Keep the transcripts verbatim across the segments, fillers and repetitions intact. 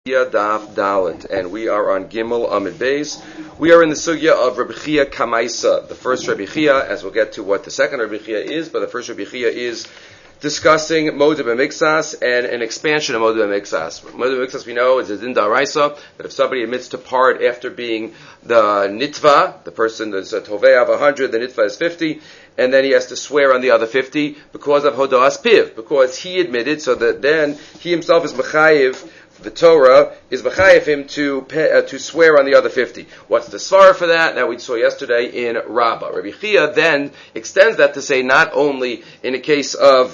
Daf Dalet, and we are on Gimel Amid Beis. We are in the sugya of Rabbi Chia Kamaisa, the first Rabbi Chia, as we'll get to what the second Rabbi Chia is, but the first Rabbi Chia is discussing Modeh B'Miktsas and an expansion of Modeh B'Miktsas. Modeh B'Miktsas, we know, is a din d'oraisa, that if somebody admits to part after being the nitva, the person that's a tovei of one hundred, the nitva is fifty, and then he has to swear on the other fifty because of Hodas Piv, because he admitted, so that then he himself is mechayiv. The Torah is mechayev him to pay, uh, to swear on the other fifty. What's the svara for that? That we saw yesterday in Rabbah. Rabbi Chia then extends that to say not only in a case of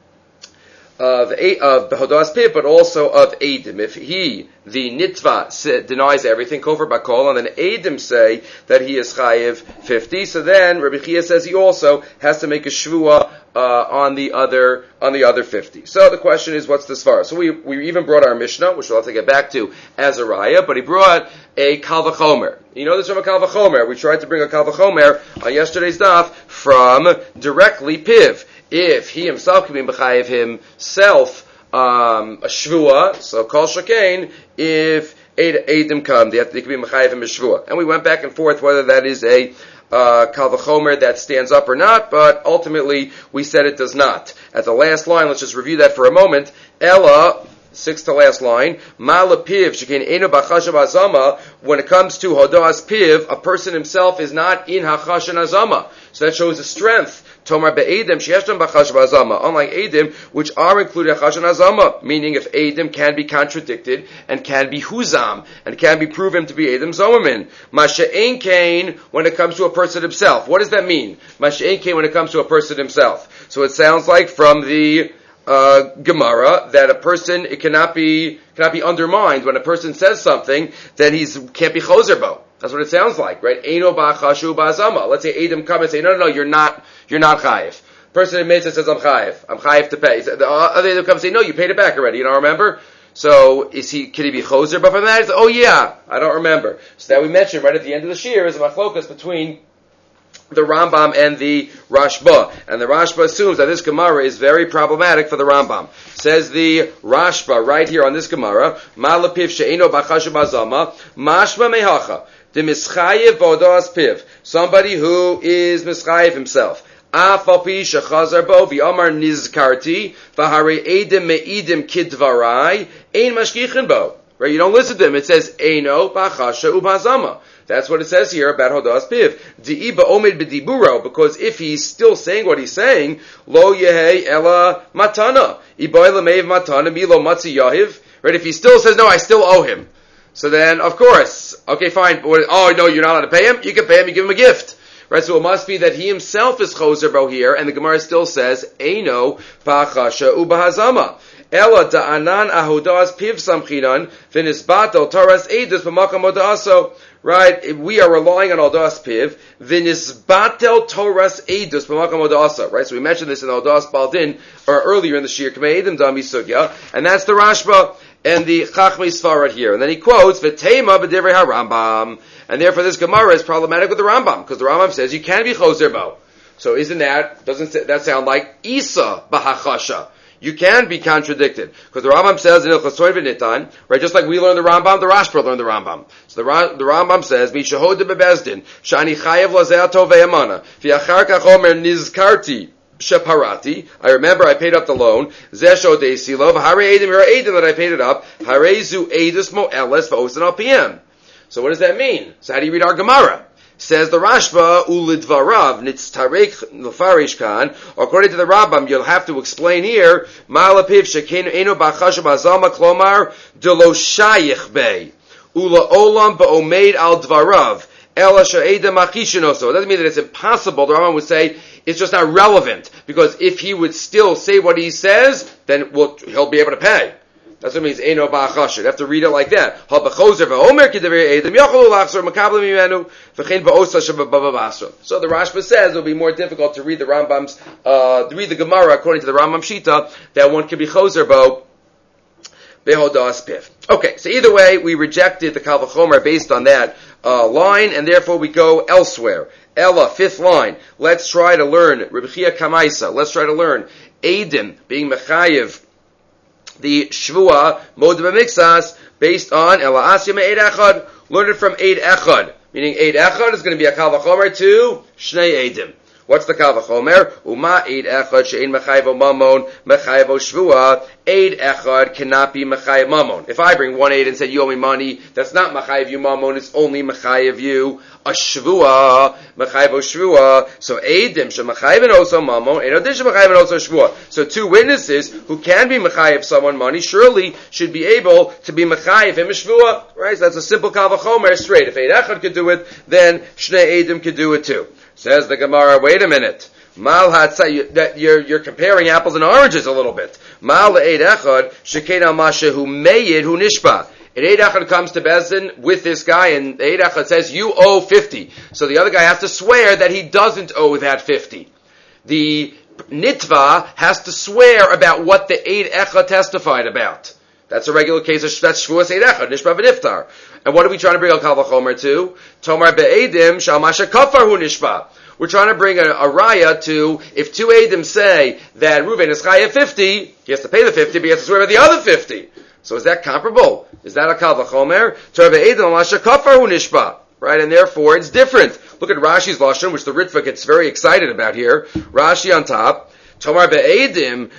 of of Hodas Piv, but also of Eidim. If he, the Nitva, denies everything, Kofar Bakol, and then Eidim say that he is chayev fifty, so then Rabbi Chia says he also has to make a shvua Uh, on the other on the other fifty. So the question is, what's the svara? So we we even brought our Mishnah, which we'll have to get back to as a raya, but he brought a Kal V'chomer. You know this from a Kal V'chomer. We tried to bring a Kal V'chomer on yesterday's daf from directly Piv. If he himself can be mechayev himself um, a shvua, so Kol Shakain, if Eidim come, they, have to, they can be mechayev him a shvua. And we went back and forth whether that is a Uh, Kal V'chomer that stands up or not, but ultimately we said it does not. At the last line, let's just review that for a moment. Ella, sixth to last line, Ma'ala Piv, Shekin Enu B'chashav Azama, when it comes to Hodas Piv, a person himself is not in Hachashan Azama. So that shows a strength. Tomar be'edim sheyeshtem b'chashav azama, unlike edim, which are included in chashav azama, meaning if edim can be contradicted and can be huzam and can be proven to be edim zomamin. Masha'ein kain when it comes to a person himself. What does that mean? Masha'ein kain when it comes to a person himself. So it sounds like from the uh, Gemara that a person it cannot be cannot be undermined when a person says something that he's can't be choser bo. That's what it sounds like, right? Eino ba'chashu ba'azama. Let's say Adam come and say, no, no, no, you're not, you're not chayiv. Person admits and says, I'm chayiv. I'm chayiv to pay. The other Adam come and say, no, you paid it back already. You don't remember? So, is he, can he be choser? But from that, he's, oh yeah, I don't remember. So that we mentioned right at the end of the shir is a machlokas between the Rambam and the Rashba. And the Rashba assumes that this Gemara is very problematic for the Rambam. Says the Rashba right here on this Gemara, Malapiv she'eno b'chashu b'azama, mashma mehacha. The mischayev b'odas piv, somebody who is mischayev himself. Afalpi shechazar bo v'amar nizkarti v'harei edim me'idim kidvarai ein mashkichin bo. Right, you don't listen to him. It says eino b'chasha ub'azama. That's what it says here about Hodas Piv. Di'iba omed b'diburo, because if he's still saying what he's saying, lo yehei ela matana. Iboy lemeiv matana milo matzi yahiv. Right, if he still says, no, I still owe him. So then, of course, okay, fine. But, oh, no, you're not allowed to pay him? You can pay him, you give him a gift. Right, so it must be that he himself is choser bo here, and the Gemara still says, Eino b'chasha ubahazama. Ela da'anan ahodas piv samchinan, v'nisbatel taras edus b'makam oda'aso. Right, we are relying on Hodas Piv, v'nisbatel Toras Edus b'makam Oda'asa. Right, so we mentioned this in Hodas Baldin, or earlier in the Shir, K'mei Edim Dami Sugya, and that's the Rashba and the Chachmei Sfarad here. And then he quotes, V'teima b'divrei HaRambam. And therefore this Gemara is problematic with the Rambam, because the Rambam says you can be choser bo. So isn't that, doesn't that sound like Isa b'hachasha? You can be contradicted. Because the Rambam says in Ilchos Toiv V'Nitan, right, just like we learned the Rambam, the Rashba learned the Rambam. So the, the Rambam says, Mi shahoda bebezdin, shani chayev lazeh tovei amana, v'achar kach omer nizkarti sheparati, I remember I paid up the loan, zeh shodei lo, v'harei edim, here are edim that I paid it up, harei zu edus mo'eles v'osen al P M. So what does that mean? So how do you read our Gemara? Says the Rashba, ulidvarav nitztarek nefarish kan. According to the Rambam, you'll have to explain here. Malapiv shekenu eno b'chashav azama klomar delo shayich bei ula olam ba'omeid al dvarav ela she'edem achishinoso. It doesn't mean that it's impossible. The Rambam would say it's just not relevant, because if he would still say what he says, then we'll, he'll be able to pay. That's what it means, Eino ba'achasher. You have to read it like that. So the Rashba says it'll be more difficult to read the Rambam's, uh, to read the Gemara according to the Rambam Shita, that one can be choser bo behodas piv. Okay, so either way, we rejected the Kal V'chomer based on that uh, line, and therefore we go elsewhere. Ella, fifth line. Let's try to learn Rabbi Chia Kamaisa. Let's try to learn Eidim being mechayev the Shvua Modeh B'Miktsas based on Ela Asya Me'ed Echad. Learn it from Eid Echad. Meaning Eid Echad is going to be a Kal V'chomer to Shnei Eidim. What's the Kal V'chomer? Uma Eid Echad she'ein Mechayev Mamon Mechayev Shvua. Eid Echad cannot be Mechayev Mamon. If I bring one Eid and say you owe me money, that's not Mechayev you Mamon, it's only Mechayev you a Shvua. Mechayev Shvua. So Eidim she Mechayev also Mamon, and Eidim she Mechayev also Shvua. So two witnesses who can be Mechayev someone money surely should be able to be Mechayev him a Shvua. Right? So that's a simple Kal V'chomer straight. If Eid Echad could do it, then Shnei Eidim could do it too. Says the Gemara, wait a minute. Mal hatzai, that you're you're comparing apples and oranges a little bit. Mal le'eid echad shekena mashehu meyid hu nishba. An eid echad comes to Bezdin with this guy, and the eid echad says you owe fifty. So the other guy has to swear that he doesn't owe that fifty. The nitva has to swear about what the eid echad testified about. That's a regular case of that's shvuas eid echad nishba v'niftar. And what are we trying to bring al Kal V'chomer to? Tomar be'edim shal masha kafar hu nishba. We're trying to bring a, a raya to, if two edim say that Reuven is chayav fifty, he has to pay the fifty, but he has to swear about the other fifty. So is that comparable? Is that a Kal V'chomer? Tomar be'edim shal masha kafar hu nishba. Right, and therefore it's different. Look at Rashi's lashon, which the Ritva gets very excited about here. Rashi on top. Tomar be'edim,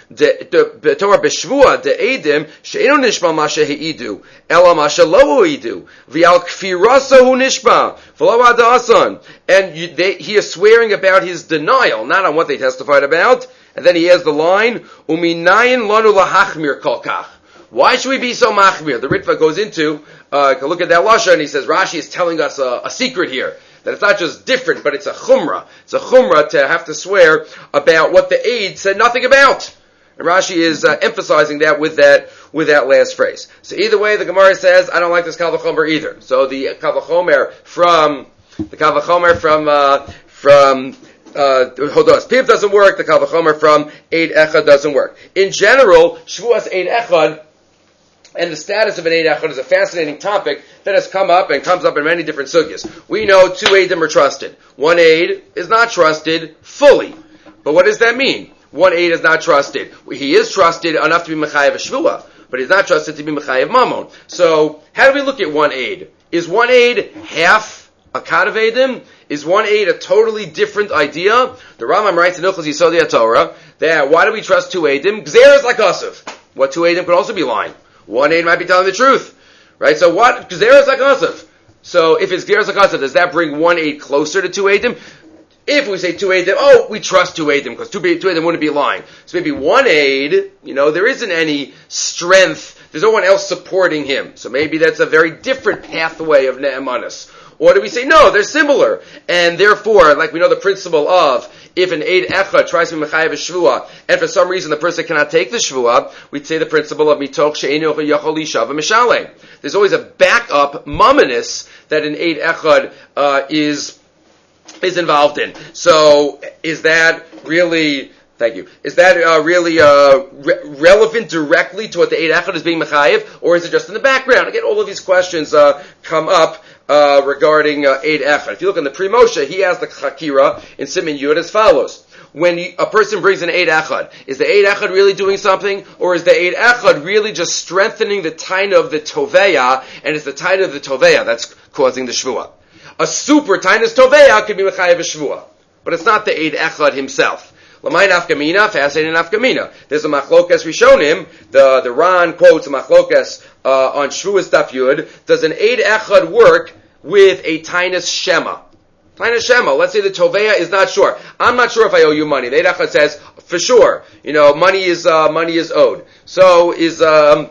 tomar b'shvua de'edim, she'enu nishma ma she'idu, ela ma she'lo idu, v'al kfirasa hu nishma, v'lo ada'asan. And you, they, he is swearing about his denial, not on what they testified about. And then he has the line, uminayin lanu lahachmir kolkach. Why should we be so machmir? The Ritva goes into, uh, look at that lashon, and he says, Rashi is telling us a, a secret here. That it's not just different, but it's a chumrah. It's a chumrah to have to swear about what the aid said nothing about. And Rashi is uh, emphasizing that with that with that last phrase. So either way, the Gemara says, I don't like this Kal V'chomer either. So the Kal V'chomer from the Kal V'chomer from uh, from uh, Hodos Piv doesn't work. The Kal V'chomer from Eid Echad doesn't work. In general, Shvuas Eid Echad and the status of an Eid Echad is a fascinating topic that has come up and comes up in many different sugyas. We know two Eidim are trusted. One Eid is not trusted fully. But what does that mean? One Eid is not trusted. He is trusted enough to be Mechayev Shvua, but he's not trusted to be Mechayev Mamon. So, how do we look at one Eid? Is one Eid half a Kadav Eidim? Is one Eid a totally different idea? The Rambam writes in Hilchos Yesodei HaTorah that why do we trust two Eidim? Gzeir is like Asif. What two Eidim could also be lying? One Eid might be telling the truth, right? So what? Gzeir is like Asif. So if it's Gzeir is like Asif, does that bring one Eid closer to two Eidim? If we say two Eidim, oh, we trust two Eidim because two, two Eidim wouldn't be lying. So maybe one Eid, you know, there isn't any strength. There's no one else supporting him. So maybe that's a very different pathway of Ne'emanis. Or do we say, no, they're similar. And therefore, like we know the principle of, if an Eid Echad tries to be Mechayev Shvua, and for some reason the person cannot take the Shvua, we'd say the principle of Mitoch She'eino Yachol Yishav Mishalem. There's always a backup mumminess that an Eid Echad uh, is is involved in. So, is that really... Thank you. Is that uh, really uh, re- relevant directly to what the Eid Echad is being Mechayev, or is it just in the background? Again, all of these questions uh, come up uh, regarding uh, Eid Echad. If you look in the Pri Moshe, he has the Chakira in Siman Yud as follows. When you, a person brings an Eid Echad, is the Eid Echad really doing something, or is the Eid Echad really just strengthening the taina of the Toveya, and it's the taina of the Toveya that's causing the Shvua? A super tainus Toveya could be Mechayev Shvua, but it's not the Eid Echad himself. L'may nafkamina, fascinating nafkamina. There's a machlokas rishonim. The the Ran quotes a machlokas uh, on Shvuas Daf Yud. Does an Eid Echad work with a tainus Shema? Tainus Shema. Let's say the Toveya is not sure. I'm not sure if I owe you money. The Eid Echad says for sure. You know, money is uh, money is owed. So is um.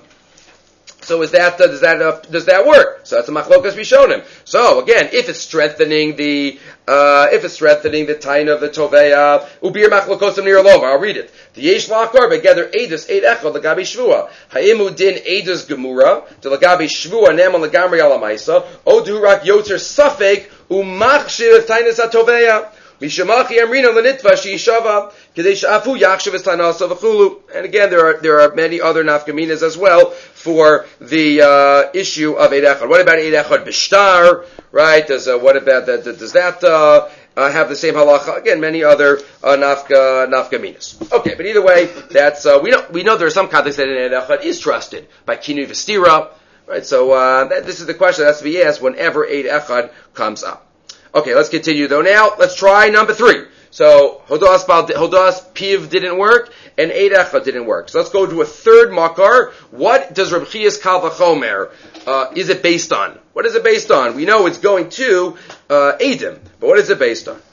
So is that uh, does that uh, does that work? So that's a machlokas rishonim. So again, if it's strengthening the uh, if it's strengthening the taina of the toveya, ubir machlokosim near lova. I'll read it. The yesh lachar begether edus eid echad lagabi shvua haimu din edus gemura to lagabi shvua neman lagamri alamaisa odu rak yotzer safek umachshir tainas atoveya. Mishamachi amrina lenitva sheishava kadesh afu yakshav eslanasa v'chulu. And again, there are there are many other nafkaminas as well for the uh, issue of Eid Echad. What about Eid Echad b'shtar? Right? Does uh, what about that? Does that uh, uh, have the same halacha? Again, many other uh, nafka nafkaminas. Okay, but either way, that's uh, we know we know there are some contexts that an Eid Echad is trusted by kinu v'stira. Right, so uh, that, this is the question that has to be asked whenever Eid Echad comes up. Okay, let's continue though now. Let's try number three. So, Hodas, Hodas Piv didn't work, and Eid Echad didn't work. So let's go to a third makar. What does Reb Chiya's Kal Vachomer, uh, is it based on? What is it based on? We know it's going to uh, Eidim, but what is it based on?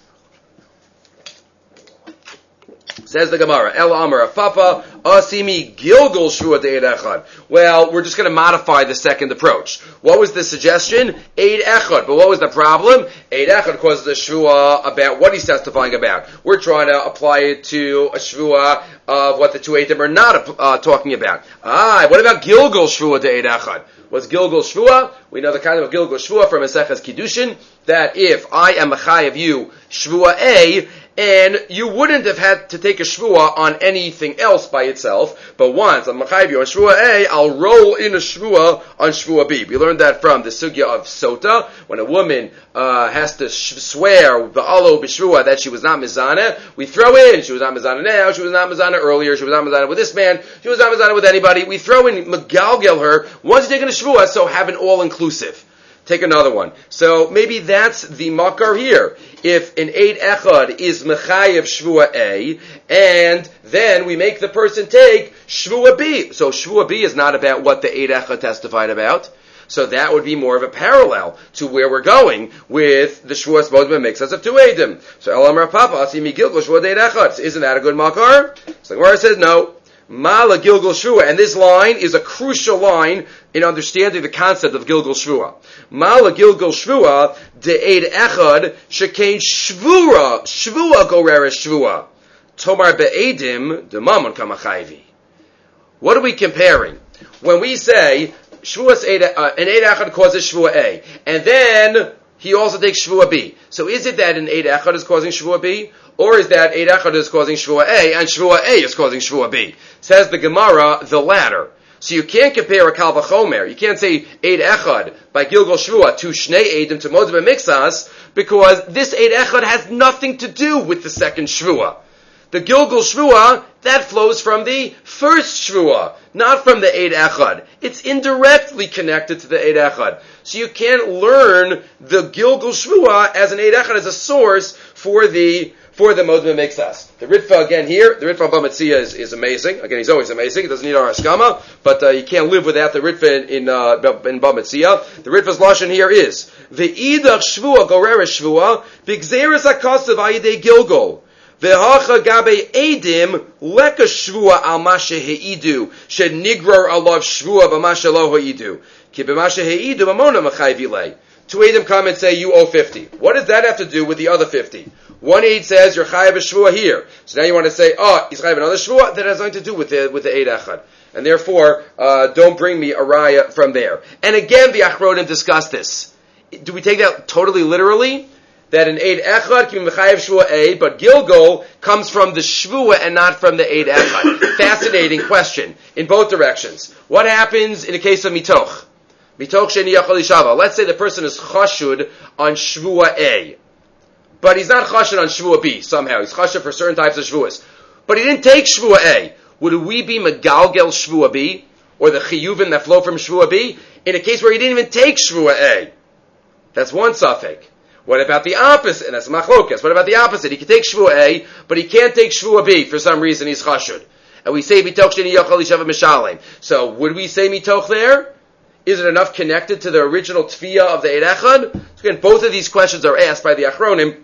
Says the Gemara, El Amar Papa Asimi Gilgal Shvua de Eid Echad. Well, we're just going to modify the second approach. What was the suggestion? Eid Echad. But what was the problem? Eid Echad causes a Shvua about what he's testifying about. We're trying to apply it to a Shvua of what the two Eidim are not uh, talking about. Ah, what about Gilgal Shvua de Eid Echad? What's Gilgal Shvua? We know the kind of Gilgal Shvua from Maseches Kiddushin, that if I am Machai of you Shvua A, and you wouldn't have had to take a shvua on anything else by itself, but once I'm Machayv you on shvua A, I'll roll in a shvua on shvua B. We learned that from the sugya of Sota, when a woman uh, has to sh- swear the alo b'shvua that she was not mizana. We throw in she was not mizana now, she was not mizana earlier, she was not mizana with this man, she was not mizana with anybody. We throw in megalgel her once you're taking a shvua, so have an all inclusive. Take another one. So maybe that's the makar here. If an Eid Echad is Mechayev Shvua A, and then we make the person take Shvua B. So Shvua B is not about what the Eid Echad testified about. So that would be more of a parallel to where we're going with the Shvuas Bodma Mixas of two Eidim. So El Amar Papa Asimi Gilgal Shvua de Eid Echad. Isn't that a good makar? So the Gemara says no. Mala Gilgal Shvua, and this line is a crucial line in understanding the concept of Gilgal Shvua. Mala Gilgal Shvua de Eid Echad shekain Shvura Shvua Goreres Shvua Tomar be'edim de Mamon Kamachayvi. What are we comparing? When we say Shvuas Eid, uh, an Eid Echad causes Shvua A, and then he also takes Shvua B. So is it that an Eid Echad is causing Shvua B? Or is that Eid Echad is causing Shvua A, and Shvua A is causing Shvua B? Says the Gemara, the latter. So you can't compare a Kal Vachomer. You can't say Eid Echad by Gilgal Shvua to Shnei Eidim to Modzeh Mixas, because this Eid Echad has nothing to do with the second Shvua. The Gilgal Shvua, that flows from the first Shvua, not from the Eid Echad. It's indirectly connected to the Eid Echad. So you can't learn the Gilgal Shvua as an Eid Echad as a source for the for the Modzeh Mixas. The Ritva again here, the Ritva Bamatzia is, is amazing. Again, he's always amazing. He doesn't need our Haskama, but uh, you can't live without the Ritva in, in, uh, in Bamatzia. The Ritva's Lashon here is, Ve'idach Shvua Goreres Shvua, B'gzeres HaKasav Ayidei Gilgal. Ve'hacha gabe edim leka shvua al mashe heidu shed nigrar alav shvua b'mashe lo heidu ki b'mashe heidu mamona machayv ilay. Two edim come and say you owe fifty. What does that have to do with the other fifty? One eid says you're chayav a shvua here, so now you want to say oh he's chayav another shvua. That has nothing to do with the with the eid echad, and therefore uh, don't bring me a raya from there. And again, the Achronim discuss this. Do we take that totally literally? That an Eid Echad can be Mechayev Shvua A, but Gilgal comes from the Shvua and not from the Eid Echad. Fascinating question in both directions. What happens in the case of Mitoch? Mitoch Sheni Yachal Ishava. Let's say the person is Chashud on Shvua A, but he's not Chashud on Shvua B somehow. He's Chashud for certain types of Shvuas. But he didn't take Shvua A. Would we be Megalgel Shvua B? Or the Chiyuvin that flow from Shvua B? In a case where he didn't even take Shvua A. That's one suffix. What about the opposite? And that's machlokas. What about the opposite? He can take Shvua A, but he can't take Shvua B. For some reason, he's chashud. And we say mitoch sheni yochel yishava mishalem. So, would we say mitoch there? Is it enough connected to the original tfiyah of the Eid Echad? So again, both of these questions are asked by the Achronim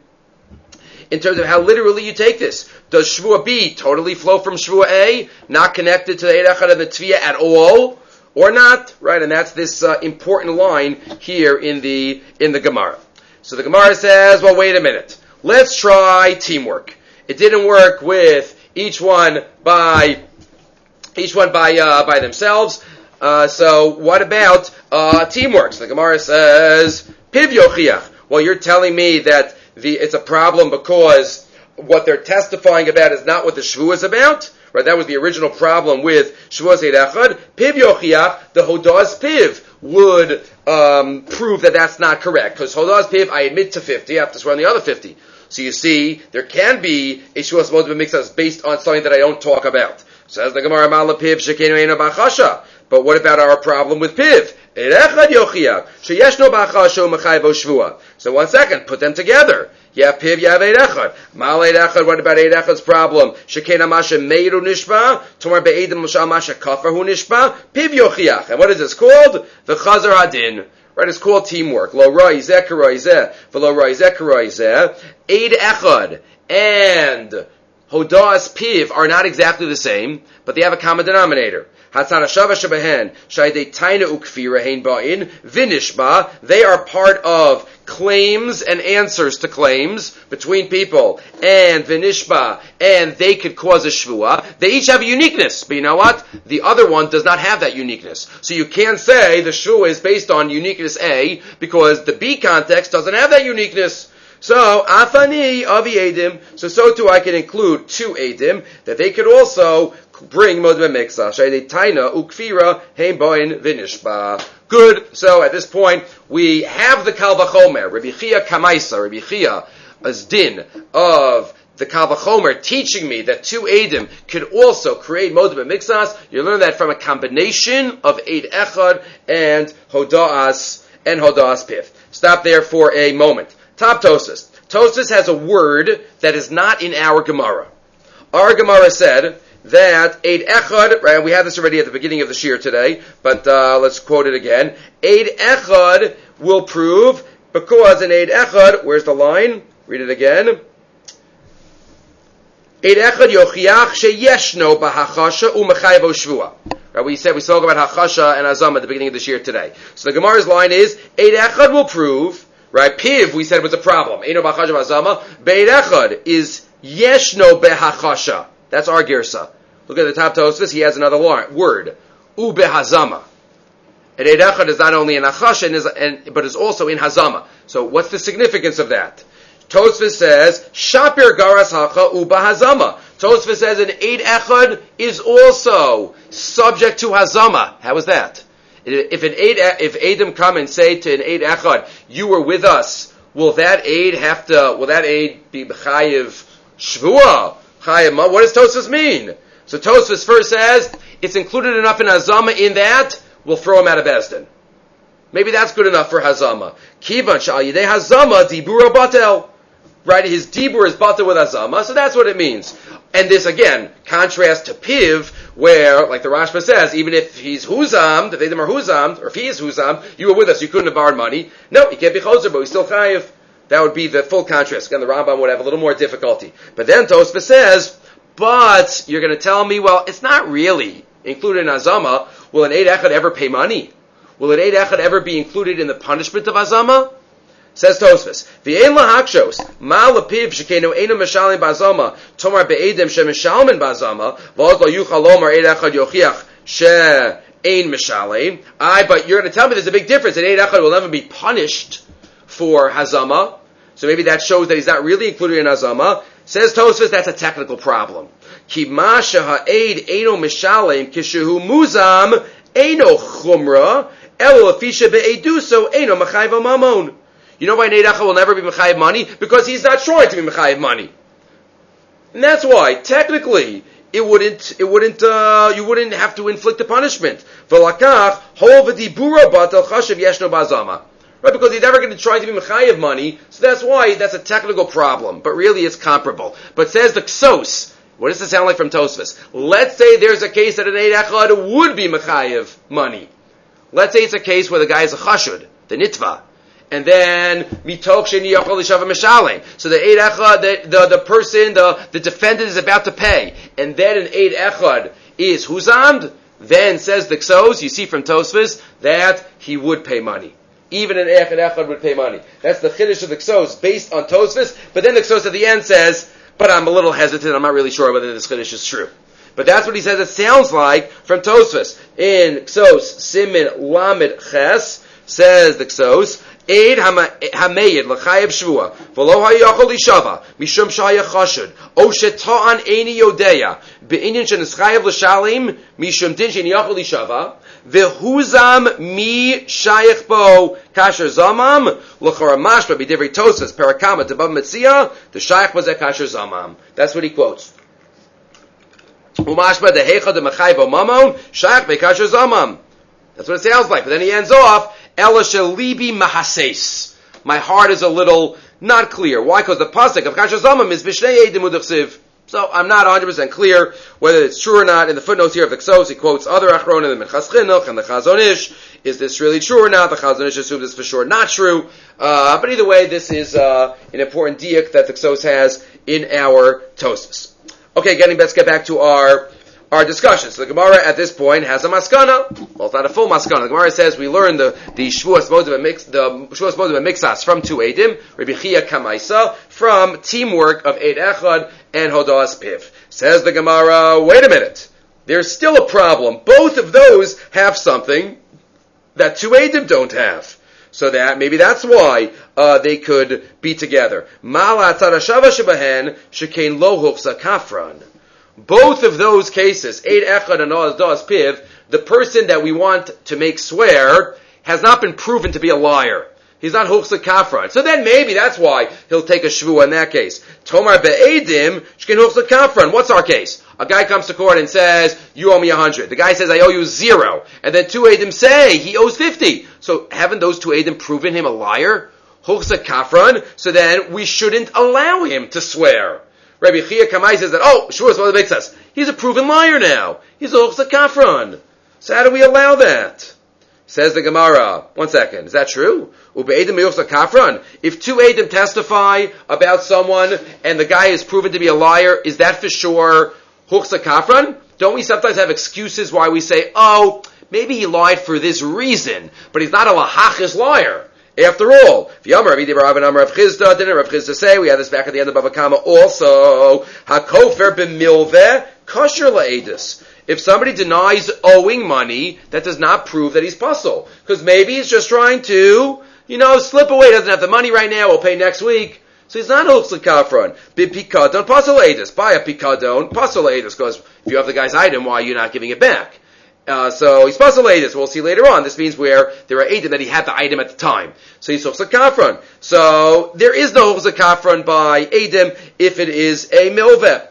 in terms of how literally you take this. Does Shvua B totally flow from Shvua A, not connected to the Eid Echad and the tfiyah at all? Or not? Right? And that's this uh, important line here in the in the Gemara. So the Gemara says, well, wait a minute. Let's try teamwork. It didn't work with each one by each one by uh, by themselves. Uh, so what about uh, teamwork? So the Gemara says, Piv yochiach. Well, you're telling me that the it's a problem because what they're testifying about is not what the shvu is about? Right? That was the original problem with Shavuos Eid Echad. Piv yochiach, the Hodaz Piv would um, prove that that's not correct. Because Hodaz Piv, I admit to fifty, I have to swear on the other fifty. So you see, there can be a Shavuos Modzeh Mixas based on something that I don't talk about. Says the Gemara, Mala Piv Shekenu Eino Bachasha. But what about our problem with Piv? So one second, put them together. You have Piv, you have Eid Echad. Mal Eid Echad, what about Eid Echad's problem? Shekena Masha Meiru Nishba, Tomar Be'edim Mashal Masha Kafahu Nishba, Piv Yochiach. And what is this called? The Chazar Hadin. Right, it's called teamwork. Lo Rai Zeh Karai Zeh, V'lo Rai Zeh Karai Zeh. Eid Echad and Hodah's Piv are not exactly the same, but they have a common denominator. Hatzana Shava Shabehen, Shaydei Taina Ukfira Hein Ba'in, Vinishba, they are part of claims and answers to claims between people, and Vinishba, and they could cause a Shvua. They each have a uniqueness, but you know what? The other one does not have that uniqueness. So you can't say the Shvua is based on uniqueness A, because the B context doesn't have that uniqueness. So, Afani Avi Edim, so so too I can include two Edim, that they could also bring Modeh Miksa. Shaydei Taina Ukfira Hein Boin Vinishba. Good. So at this point, we have the Kal Vachomer, Rabbi Chia Kamaisa, Rabbi Chia, as din of the Kal Vachomer teaching me that two Eidim could also create Modeh Miksas. You learn that from a combination of Eid Echad and Hoda'as and Hoda'as Piv. Stop there for a moment. Top Tosas. Tosas has a word that is not in our Gemara. Our Gemara said that Eid Echad, right, we had this already at the beginning of the Shir today, but uh, let's quote it again. Eid Echad will prove, because in Eid Echad, where's the line? Read it again. Eid Echad yochiach sheyeshno bahachasha u'mechayvo shvua. Right, we said we spoke about Hachasha and Azam at the beginning of the Shir today. So the Gemara's line is, Eid Echad will prove, right, Piv, we said was a problem. Eino b'chasha v'azama. Be'eid Echad is yeshno behachasha. That's our girsa. Look at the top Tosfos. He has another word. U behazama. And Eid Echad is not only in Achasha, and is, and, but is also in Hazama. So what's the significance of that? Tosfos says, Shapir garas hacha u behazama. Tosfos says an Eid Echad is also subject to Hazama. How is that? If an Eid, if Eidim come and say to an Eid Echad, you were with us, will that Eid have to, will that Eid be b'chayiv shvua? Chayiv, what does Tosfos mean? So Tosfos first says, it's included enough in Hazama in that, we'll throw him out of Bezdin. Maybe that's good enough for Hazama. Kivan shal yidei Hazama dibura batel. Right, his dibur is batel with Hazama, so that's what it means. And this, again, contrast to Piv, where, like the Rashba says, even if he's huzamd, if they are huzamd, or if he is huzamd, you were with us, you couldn't have borrowed money. No, he can't be choser, but he's still chayiv. That would be the full contrast. Again, the Rambam would have a little more difficulty. But then Tosfos says, but you're going to tell me, well, it's not really included in Hazama. Will an Eid Echad ever pay money? Will an Eid Echad ever be included in the punishment of Hazama? Says Tosfos, V'ein lahakshos, ma lepiv shekenu einu meshalim b'Hazama, tomar be'edim shemishalmin b'Hazama, v'oz lo yuchal lomar Eid Echad yochiach she'ein meshalim. Aye, but you're going to tell me there's a big difference. An Eid Echad will never be punished for Hazama. So maybe that shows that he's not really included in Hazama. Says Tosfos, that's a technical problem. Ki ma sheha'eid eino mishalem kishehu muzam eino chumra elo lefisha be'eduso eino machayv mamon. You know why an Eid Echad will never be machayv money? Because he's not trying to be machayv money. And that's why, technically, it wouldn't, it wouldn't, uh, you wouldn't have to inflict a punishment. V'lakach hol v'dibura batel chashav yeshno b'Hazama. Right, because he's never going to try to be mechayev money, so that's why that's a technical problem. But really, it's comparable. But says the Ksos, what does it sound like from Tosfos? Let's say there's a case that an Eid Echad would be mechayev money. Let's say it's a case where the guy is a chashud, the nitva, and then mitok sheni yachol l'shava mishalem. So the Eid Echad, the, the the person, the the defendant is about to pay, and then an Eid Echad is huzamd. Then says the Ksos, you see from Tosfos that he would pay money. Even an Eid Echad would pay money. That's the chiddush of the Ksos based on Tosfos. But then the Ksos at the end says, but I'm a little hesitant, I'm not really sure whether this chiddush is true. But that's what he says it sounds like from Tosfos. In Ksos, Simin Lamed Ches, says the Ksos, Eid Hameyed L'chayev Shvua, V'lo ha'yachol l'shava, Mishum sh'haya chashud, O sheta'an eini yodeya, Be'inyan she'nischayev l'shalim, Mishum din she'niyachol l'shava, V'huzam mi shayich bo kasher zamam, L'chora mashma b'divrei Tosfos, Parakama Tebav Metzia, the shayich bo zeh kasher zamam. That's what he quotes. Umashba de hecha de mechayvo mamon shach bekasher zamam. That's what it sounds like. But then he ends off, Ela shelibi mahases. My heart is a little not clear. Why? Because the pasuk of kasher zamam is b'shnei edim udachsiv. So I'm not one hundred percent clear whether it's true or not. In the footnotes here of the Ksos, he quotes other Achronim, the Minchas Chinuch and the Chazon Ish. Is this really true or not? The Chazon Ish assumes it's for sure not true. Uh, but either way, this is uh, an important diak that the Ksos has in our Tosfos. Okay, getting let's get back to our our discussion. So the Gemara at this point has a maskana. Well, it's not a full maskana. The Gemara says we learned the the Shvuas Modim mix the Shvuas Modim Mixas from two Eidim, Rabbi Chia Kamaisa, from teamwork of Eid Echad and Hodas Piv. Says the Gemara, wait a minute. There's still a problem. Both of those have something that two Eidim don't have. So that, maybe that's why uh, they could be together. Mala tzarashava shebahen shekain lo huchsa kafran. Both of those cases, Eid Echad and Hodas Piv, the person that we want to make swear has not been proven to be a liar. He's not Huchsa Kafran. So then maybe that's why he'll take a Shvuah in that case. Tomar Be'edim, Shkin Huchsa Kafran. What's our case? A guy comes to court and says, you owe me a hundred. The guy says, I owe you zero. And then two Eidim say, he owes fifty. So haven't those two Eidim proven him a liar? Huchsa Kafran. So then we shouldn't allow him to swear. Rabbi Chia Kamai says that, oh, Shvuah Modim Mixas. He's a proven liar now. He's a Huchsa Kafran. So how do we allow that? Says the Gemara, one second, is that true? If two Eidim testify about someone and the guy is proven to be a liar, is that for sure Huchsa Kafran? Don't we sometimes have excuses why we say, oh, maybe he lied for this reason, but he's not a lahachish liar. After all, didn't Rav Chisda say, we had this back at the end of Bava Kama also, hakofer b'milveh kosher la'edus. If somebody denies owing money, that does not prove that he's puzzle. Because maybe he's just trying to, you know, slip away. He doesn't have the money right now. We'll pay next week. So he's not Huchsa Kafran. B'pikadon puzzle edus. Buy a pikadon puzzle edus. Because if you have the guy's item, why are you not giving it back? Uh, so he's puzzle edus. We'll see later on. This means where there are Eidim that he had the item at the time. So he's Huchsa Kafran. So there is no Huchsa Kafran by Eidim if it is a milveh.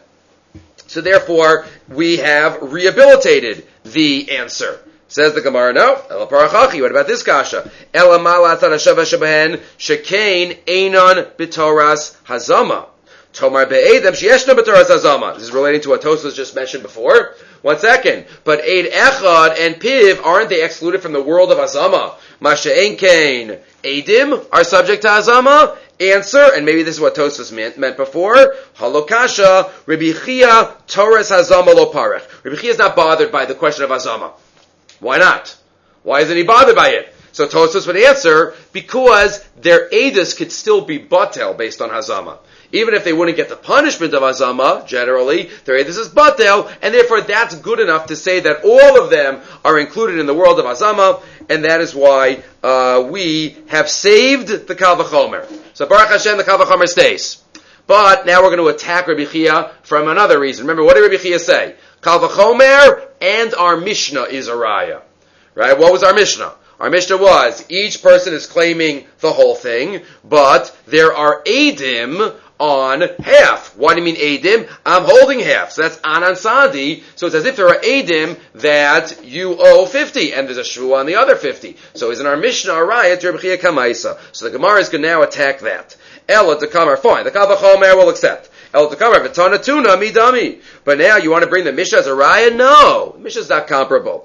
So therefore, we have rehabilitated the answer. Says the Gemara, no. Ela parachachi. What about this kasha? Ela malat arashava shebehen shekain einon b'toras hazama. Tomar be'edem sheyeshna b'toras hazama. This is relating to what Tosfos just mentioned before. One second. But Eid Echad and Piv, aren't they excluded from the world of hazama? Masha ein kain. Eidim are subject to hazama. Answer, and maybe this is what Tosfos meant, meant before, halokasha, Rabbi Chia, Torres Hazama lo parech. Rabbi Chia is not bothered by the question of Hazama. Why not? Why isn't he bothered by it? So Tosfos would answer, because their edus could still be batel based on Hazama. Even if they wouldn't get the punishment of Hazama, generally, their edus is batel, and therefore that's good enough to say that all of them are included in the world of Hazama, and that is why uh, we have saved the Kal V'chomer. So Baruch Hashem, the Kal V'chomer stays. But now we're going to attack Rabbi Chia from another reason. Remember, what did Rabbi Chia say? Kal V'chomer and our Mishnah is a raya. Right? What was our Mishnah? Our Mishnah was, each person is claiming the whole thing, but there are Eidim on half. Why do you mean Eidim? I'm holding half. So that's Anan Sadi. So it's as if there are Eidim that you owe fifty, and there's a Shvuah on the other fifty. So isn't our Mishnah a raya to Rabbi Chia Kamaisa? So the Gemara is going to now attack that. Ela Dekamar, fine. The Kal V'chomer will accept. El Dekamar, V'tana Tuna, Midami. But now you want to bring the Mishnah as a raya? No. The Mishnah is not comparable.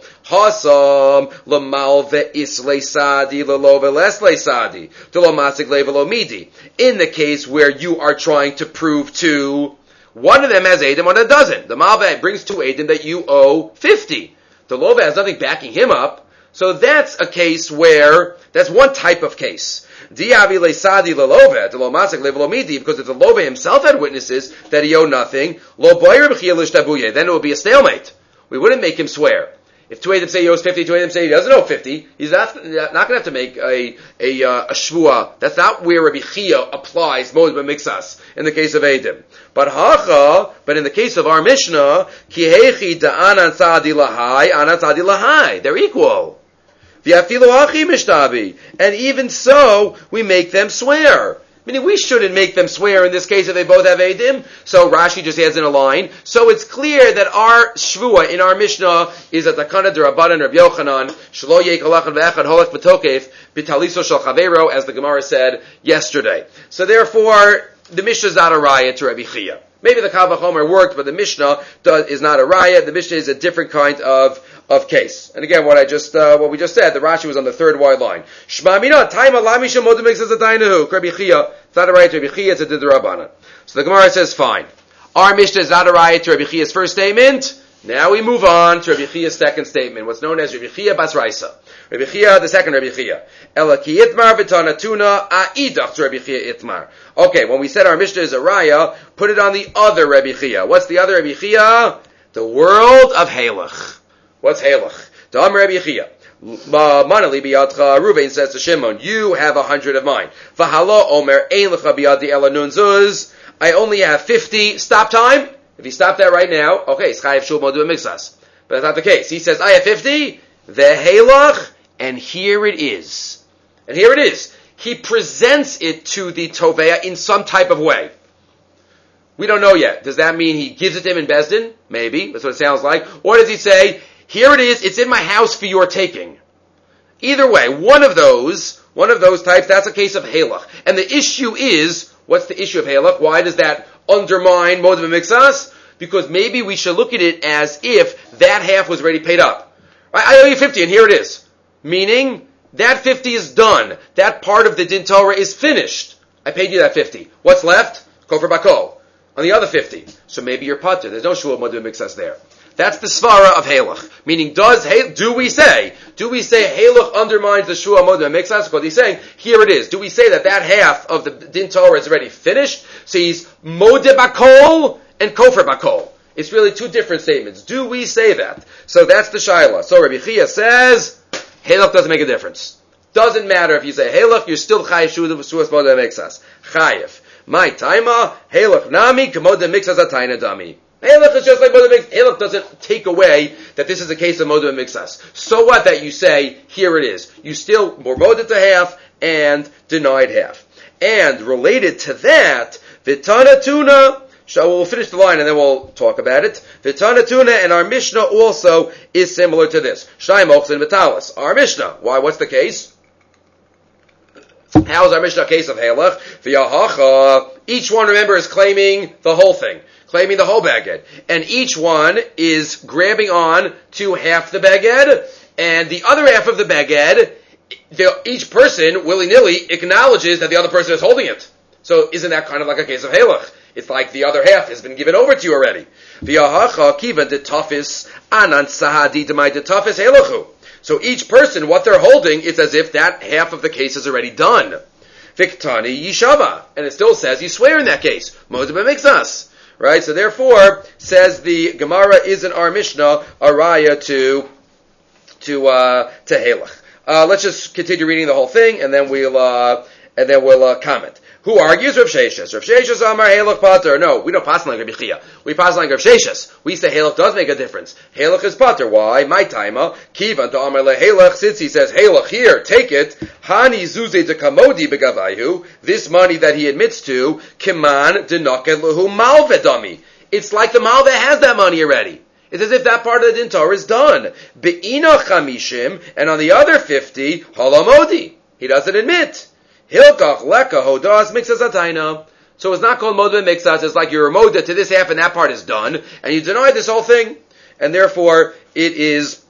Hasam, L'mal Ve'isle Sadi, L'lo Ve'lesle Sadi, T'lo Masik Le Ve'lo Midi. In the case where you are trying to prove to one of them has Eidim, one that doesn't. The Malveh brings two Eidim that you owe fifty. The Lova has nothing backing him up. So that's a case where, that's one type of case. Diavi le sadi le love, to lo masik le velo midi, because if the love himself had witnesses that he owed nothing, lo boyer b'chiyah l'shtabuye, then it would be a stalemate. We wouldn't make him swear. If two Eidim say he owes fifty, two Eidim say he doesn't owe fifty, he's not, not going to have to make a a, uh, a shvuah. That's not where Rabbi Chia applies Moed b'mixas in the case of Eidim. But hacha, but in the case of our Mishnah, ki hechi da anan sadi lahai, anan sadi lahai. They're equal. And even so, we make them swear. Meaning we shouldn't make them swear in this case if they both have Eidim. So Rashi just adds in a line. So it's clear that our Shvua in our Mishnah is a Takana D'Rabbanan Rabbi Yochanan, Shlo Yek Halachad Ve'echad Holech B'Tokef, B'Taliso Shel Chavero, as the Gemara said yesterday. So therefore, the Mishnah is not a raya to Rabbi Chia. Maybe the Kal V'chomer worked, but the Mishnah does, is not a raya. The Mishnah is a different kind of of case. And again, what I just uh, what we just said, the Rashi was on the third wide line. Shma mina taima lami shemodim mixes a tainahu. Rabbi Chia, it's not a raya to Rabbi Chia, it's a d'Rabbanan. So the Gemara says, fine. Our Mishnah is not a raya to Rabbi Chia's first statement. Now we move on to Rabbi Chia's second statement, what's known as Rabbi Chia Bas Raisa. Rabbi Chia, the second Rabbi Chia. Ela ki itmar v'tanatuna a'idach to Rabbi Chia itmar. Okay, when we said our Mishnah is a raya, put it on the other Rabbi Chia. What's the other Rabbi Chia? The world of Halach. What's Halach? Dam Rabbi Chia. Manali biyadcha. Ruvain says to Shimon, you have a hundred of mine. V'hala omer ein lecha biyadi ela nun zuz. I only have fifty. Stop time. If you stop that right now, okay, Chayev Shul Modu Mixas. But that's not the case. He says, I have fifty, the Halach, and here it is. And here it is. He presents it to the Tovea in some type of way. We don't know yet. Does that mean he gives it to him in Bezdin? Maybe. That's what it sounds like. Or does he say, here it is, it's in my house for your taking. Either way, one of those, one of those types, that's a case of Halach. And the issue is, what's the issue of Halach? Why does that undermine Modim Mixas? Because maybe we should look at it as if that half was already paid up. I owe you fifty and here it is. Meaning, that fifty is done. That part of the Din Torah is finished. I paid you that fifty. What's left? Kofar Bakol. On the other fifty. So maybe you're patur. There's no Shul Modim Mixas there. That's the svara of Halach. Meaning, does do we say, do we say Halach undermines the Shua Modim Mixas? Because he's saying, here it is. Do we say that that half of the Din Torah is already finished? So he's Modeh Bakol and Kofar Bakol. It's really two different statements. Do we say that? So that's the Shaila. So Rabbi Chia says, Halach doesn't make a difference. Doesn't matter if you say Halach, you're still Chayiv Shuas Modim Mixas. Chayiv. My taima, Halach nami, Modim Mixas atayna dami. Halach is just like Modim Mixas. Halach doesn't take away that this is a case of Modim Mixas. So what that you say, here it is. You still were moded to half and denied half. And related to that, Vitana Tuna, so we'll finish the line and then we'll talk about it. Vitana Tuna and our Mishnah also is similar to this. Shnai Mochzin Vitalis. Our Mishnah. Why? What's the case? How is our Mishnah a case of Halach? V'yahacha. Each one, remember, is claiming the whole thing. Claiming the whole Beged. And each one is grabbing on to half the Beged, and the other half of the Beged, the, each person, willy-nilly, acknowledges that the other person is holding it. So isn't that kind of like a case of Halach? It's like the other half has been given over to you already. V'yahacha kivan de tafis anan sahadi demai de tafis halachu. So each person, what they're holding, it's as if that half of the case is already done. Viktani yishava. And it still says you swear in that case. Modim Mixas. Right? So therefore, says the Gemara isn't our Mishnah a raya to, to, uh, to Halach. Uh, let's just continue reading the whole thing and then we'll, uh, and then we'll, uh, comment. Who argues? Rav Sheshes. Rav Sheshes Amar Halach Pater. No, we don't pass like Rabbi Chia. We pass like Rav Sheshes. We say Halach does make a difference. Halach is Pater. Why? My taima. Kivan to Amar Le Halach. Since he says Halach here, take it. Hani Zuze de Kamodi begavayu. This money that he admits to, Kiman de Naket Lehu Malvedami. It's like the Malve has that money already. It's as if that part of the Din Torah is done. Be'ina Chamishim, and on the other fifty, Halamodi. He doesn't admit. Hilkach leka hodas mixas ataina. So it's not called moda mixas. It's like you're a moda to this half and that part is done, and you deny this whole thing, and therefore it is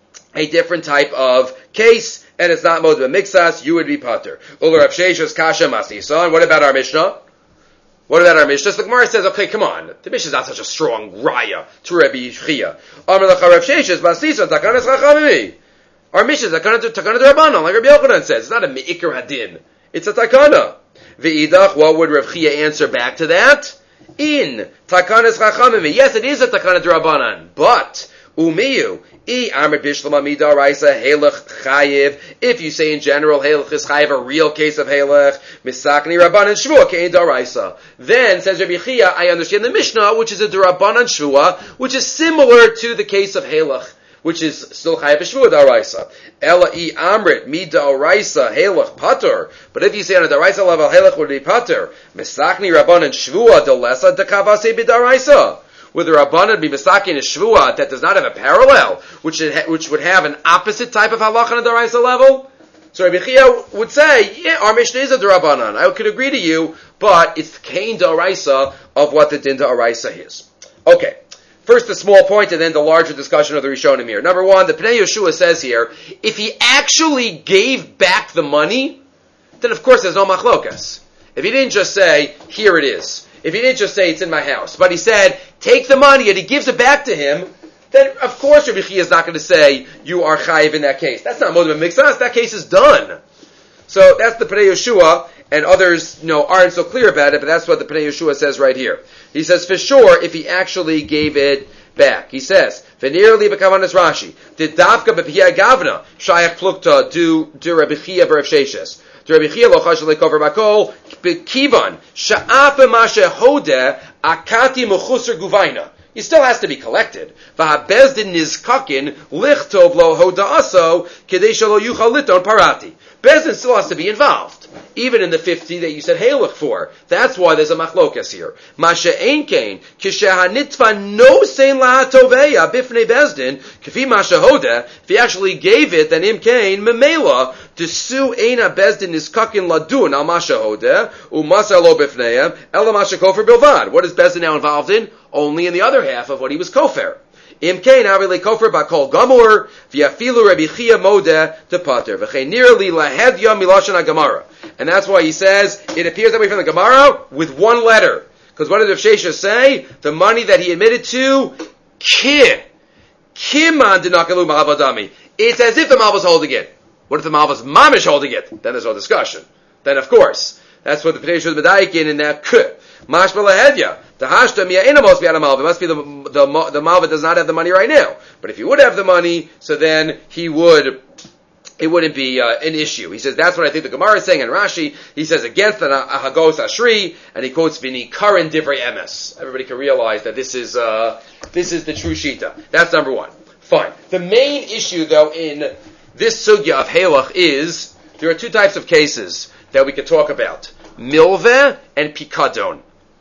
a different type of case, and it's not moda mixas. You would be pater. Ula Rav Sheshes kasha masi son. What about our Mishnah? What about our Mishnah? So the Gemara says, okay, come on. The Mishnah is not such a strong raya to Rabbi Chia. Amar lecha Rav Sheshes masi son takanas chachamimi. Our Mishnah is takana d'Rabbanan, like Rabbi Yochanan says. It's not a meikar hadin. It's a takana. Ve'idach, what would Rav Chia answer back to that? In takanas chachamim. Yes, it is a takana d'Rabbanan, but umiyu i amr bishlam amida raisa halach chayiv. If you say in general halach is chayiv, a real case of halach misakni rabbanan shvua kein daraisa. Then says Rabbi Chia, I understand the Mishnah, which is a d'Rabbanan shvua, which is similar to the case of halach. which is still chayav b'shvua d'oraisa. Ela I amrit mi d'oraisa helach pater. But if you say on a d'oraisa level helach would be pater, misakni rabbanan shvua d'olesa d'kavase b'd'oraisa. Would the rabbanan be misakni a shvua that does not have a parallel, which it ha- which would have an opposite type of halacha on a d'oraisa level? So Rabbi Chia would say, yeah, our Mishnah is a d'Rabbanan. I could agree to you, but it's the Kain d'Oraisa of what the Din d'Oraisa is. Okay. First the small point and then the larger discussion of the Rishonim here. Number one, the Pnei Yeshua says here, if he actually gave back the money, then of course there's no machlokas. If he didn't just say, here it is. If he didn't just say, it's in my house. But he said, take the money and he gives it back to him, then of course Rabbi Chia is not going to say you are chayiv in that case. That's not moed b'mikzas. That case is done. So that's the Pnei Yeshua, and others, you know, aren't so clear about it. But that's what the Pnei Yeshua says right here. He says for sure if he actually gave it back. He says v'nir li b'kavanas Rashi did davka b'piyah gavna shayach plukta do do Rabbi Chia v'Rav Sheshes. Do Rabbi Chia lo chashav lekover bakol b'kivan sha'af b'mashe hodeh akati mechusar guvaina. He still has to be collected. V'habezdin nizkakin lichtov lo hoda'aso kedei shelo yuchal liton parati. Bezdin still has to be involved, even in the fifty that you said halach for. That's why there's a machlokas here. Masha ein kain kishehanitva no sein lahatoveya bifnei bezdin kafi masha hoda. If he actually gave it, then im kain memela desu eina bezdin nizkakin ladun al masha hoda umasa lo bifneim ela masha kofer bilvad. What is bezdin now involved in? Only in the other half of what he was kofer. Im kain avile kofer bakol gamur v'yafilu Rabbi Chia modeh to pater v'chein nearly lahedya milashon haGemara. And that's why he says it appears that way from the Gemara with one letter. Because what did Rav Sheshes say? The money that he admitted to, ki kiman dinakalu ma'avadami. It's as if the mal was holding it. What if the mal was mamish holding it? Then there's no discussion. Then of course that's what the Pnei Yeshua B'dayikin in that k mashma lahedya. The hashta miya inamos bi'ad malva. It must be the the the malva does not have the money right now. But if he would have the money, so then he would. It wouldn't be uh, an issue. He says that's what I think the Gemara is saying. And Rashi, he says against the Hagos Ashri, and he quotes Vini Karin Divrei Emes. Everybody can realize that this is uh, this is the true shita. That's number one. Fine. The main issue, though, in this sugya of Halach is there are two types of cases that we could talk about: milveh and pikadon.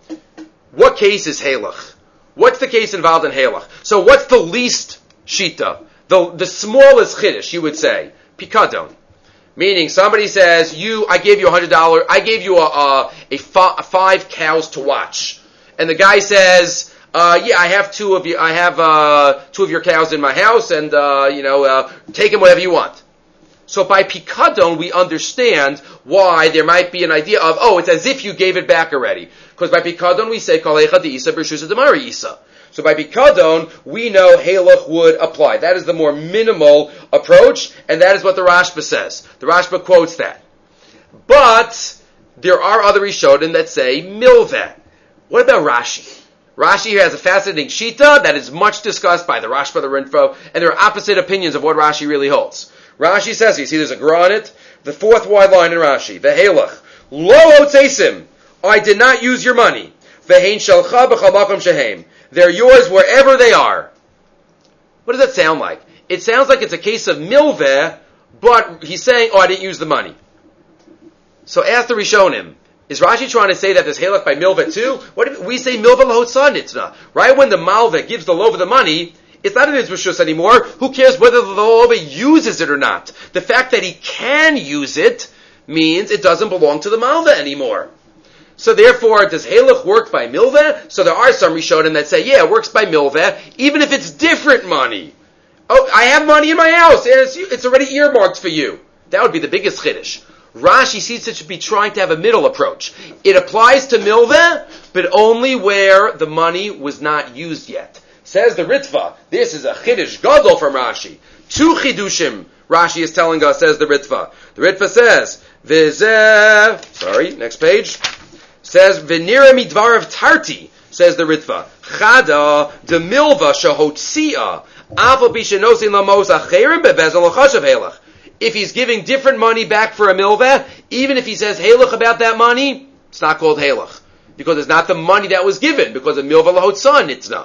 What case is Halach? What's the case involved in Halach? So what's the least shita? The the smallest chiddush, you would say, pikadon. Meaning somebody says, you, I gave you a hundred dollars, I gave you a, a, a, fi- a five cows to watch. And the guy says, uh, yeah, I have two of you, I have, uh, two of your cows in my house and, uh, you know, uh, take them whatever you want. So by pikadon, we understand why there might be an idea of, oh, it's as if you gave it back already. Because by pikadon we say, kol eicha de'isa b'rshus demari isa. So by pikadon, we know halach would apply. That is the more minimal approach, and that is what the Rashba says. The Rashba quotes that. But there are other Rishonim that say milveh. What about Rashi? Rashi here has a fascinating shita that is much discussed by the Rashba, the Rinfo, and there are opposite opinions of what Rashi really holds. Rashi says, you see there's a gra on it, the fourth wide line in Rashi, vehelach, lo otzesim, I did not use your money, vehein shalcha b'chal makom shehem, they're yours wherever they are. What does that sound like? It sounds like it's a case of milveh, but he's saying, oh, I didn't use the money. So ask the Rishonim, is Rashi trying to say that there's halach by milveh too? What if we say milveh l'hotzah nitzna? Right when the malveh gives the lova the money, it's not in his rishus anymore. Who cares whether the lova uses it or not? The fact that he can use it means it doesn't belong to the malveh anymore. So therefore, does halach work by milveh? So there are some Rishonim that say, yeah, it works by milveh, even if it's different money. Oh, I have money in my house, and it's, it's already earmarked for you. That would be the biggest chiddush. Rashi seems to be trying to have a middle approach. It applies to milveh, but only where the money was not used yet. Says the Ritva, this is a chiddush gadol from Rashi. Two chidushim, Rashi is telling us, says the Ritva. The Ritva says, V'zeh, sorry, next page, says, V'nira midvarav tarti, says the Ritva. Chada, de milva shahotzia, aval bishenosin lamos acherim bebezel l'chashav helach. If he's giving different money back for a milveh, even if he says halach about that money, it's not called halach. Because it's not the money that was given, because a milveh l'hotzah it's not.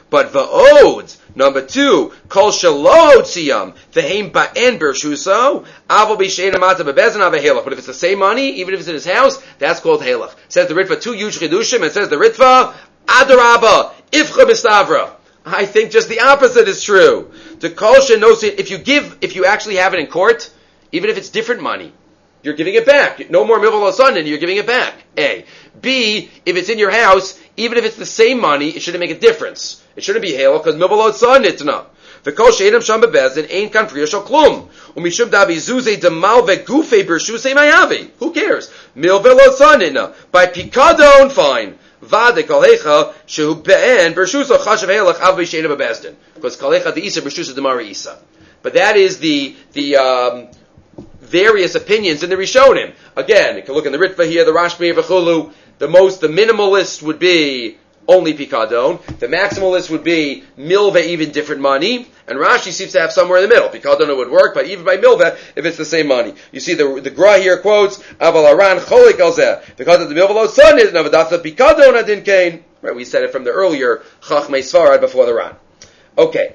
But va'od, number two, kol shelo tziyam, v'heim ba'en bershuso, avo b'shein amata bebezin ave halach. But if it's the same money, even if it's in his house, that's called halach. Says the Ritva, two huge chidushim, and says the Ritva, adarabba, ifcha mistavra. I think just the opposite is true. To kol shenosin, if you give, if you actually have it in court, even if it's different money, you're giving it back. No more milvah l'sanin, you're giving it back. A. B, if it's in your house, even if it's the same money, it shouldn't make a difference. It shouldn't be halal, because milvah l'sanin itna. V'kol she'enam sham bebezin, ein kan priya shal klum. U'mishum davi zuzei demal ve'gufei b'rshusei mayavi. Who cares? Milvah l'sanin itna. By pikadon, fine. Vade kalecha shehu be'en b'rshuso chashav halach av b'she'enam bebezdin. Because kalecha the isa b'rshuso demara isa. But that is the, the, um, various opinions in the Rishonim. Again, you can look in the Ritva here, the Rashbi v'chulu. The most, the minimalist would be only Pikadon. The maximalist would be Milveh, even different money. And Rashi seems to have somewhere in the middle. Pikadon would work, but even by Milveh, if it's the same money. You see the the Gra here quotes, Aval Aran cholik al zeh. Because of the Milveh lo son is Navadafta Pikadon adin kain. Right, we said it from the earlier Chachmei Sfarad before the Ran. Okay.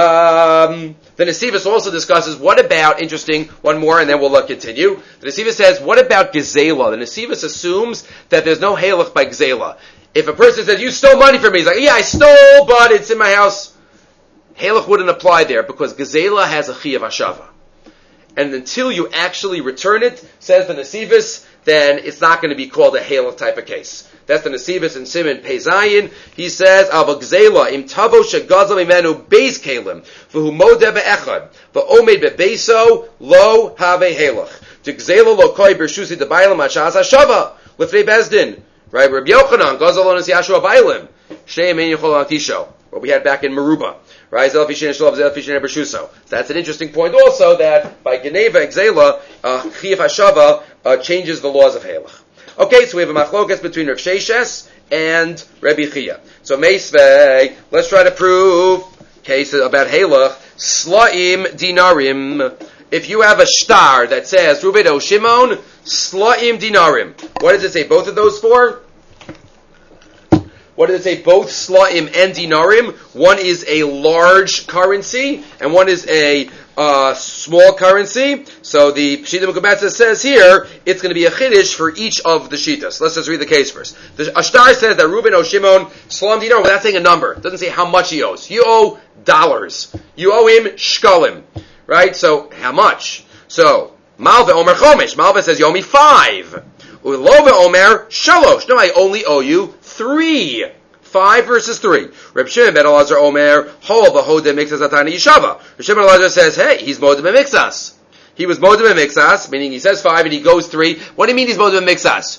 Um, the Nesivos also discusses, what about, interesting, one more and then we'll uh, continue. The Nesivos says, what about Gezela? The Nesivos assumes that there's no halach by Gezela. If a person says, you stole money from me, he's like, yeah, I stole, but it's in my house. Halach wouldn't apply there because Gezela has a Chiyav Hashava. And until you actually return it, says the Nesivos, then it's not going to be called a halach type of case. That's the Nesivos in Simon Peizayin. He says, "Ava gzela im tavo shegazal imenu beis kelim v'hu modeh be'echad v'omed be'beiso lo have halach to gzela lo koi bershusi debaylim achaz hashava lefnei bezdin." Right, Rabbi Yochanan gazal onas yashua bailim shnei men yichol atisho. What we had back in Meruba. Right, zel fishin shlov zel fishin bershuso. That's an interesting point also that by Geneva gzela uh, chiyuv hashava uh, changes the laws of halach. Okay, so we have a machlokas between Rav Sheshes and Rabbi Chia. So Meisvei, let's try to prove cases about halach. Slaim dinarim. If you have a star that says Ruben O Shimon, slaim dinarim. What does it say? Both of those for? What does it say? Both slaim and dinarim. One is a large currency, and one is a uh, small currency. So the Shita Mekubatza says here, it's going to be a chiddush for each of the shitas. Let's just read the case first. The Ashtar says that Reuben O Shimon, Salam Dinar, without saying a number. It doesn't say how much he owes. You owe dollars. You owe him shkalim. Right? So, how much? So, Malva Omer Chomesh. Malva says, you owe me five. Ulova Omer Shalosh. No, I only owe you three. Five versus three. Reb Shimon ben Elazar Omer, Hol v'hodeh mixas atani yishava. Reb Shimon ben Elazar says, hey, he's modeh b'mixas. He was modeh b'mixas, meaning he says five and he goes three. What do you mean he's modeh b'mixas?